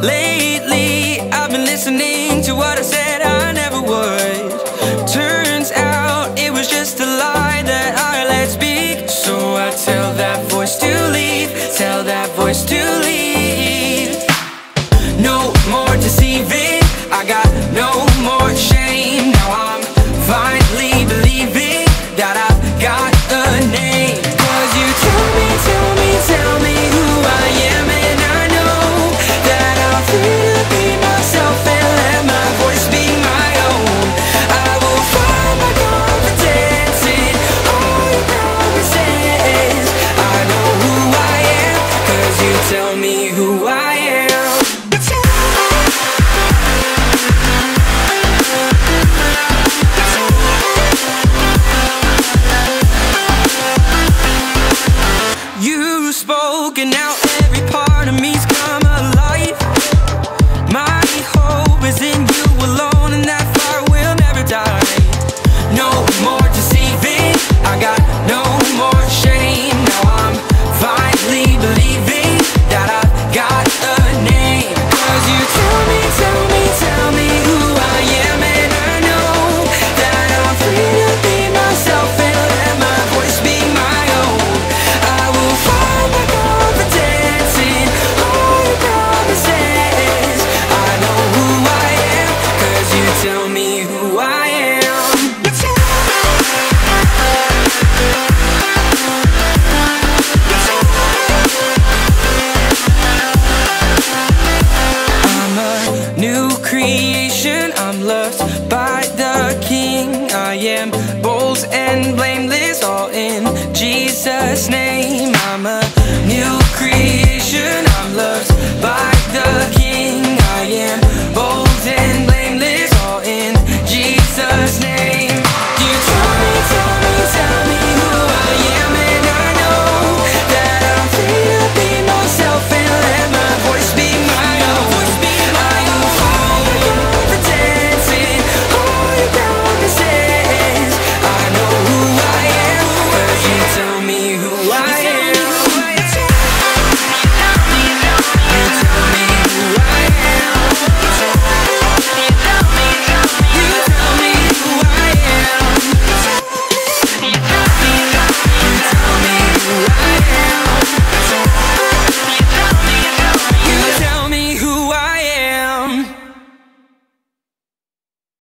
Lately, I've been listening to what I said I never would. Turns out it was just a lie that I let speak. So I tell that voice to leave, tell that voice to leave. No more deceiving, I got no more shame. Now I'm finally believing that I've got the name. 'Cause you tell me who I am, and I know that I'm free to be myself and let my voice be my own. I will find my confidence in all your promises. I know who I am, 'cause you tell me who I am. You've spoken, now every part of me's come alive. My hope is in you alone, and that fire will never die. No more deceiving, I got no more shame. Now I'm finally believing that I've got a name. 'Cause you tell me who I am, and I know that I'm free to be myself and let my voice be my own. I will find my confidence in all your promises. I know who I am, 'cause you tell me who I am. I'm a new creation, I'm loved by the King. I am bold and blameless, all in Jesus' name. I'm a new creation, I'm loved by the King.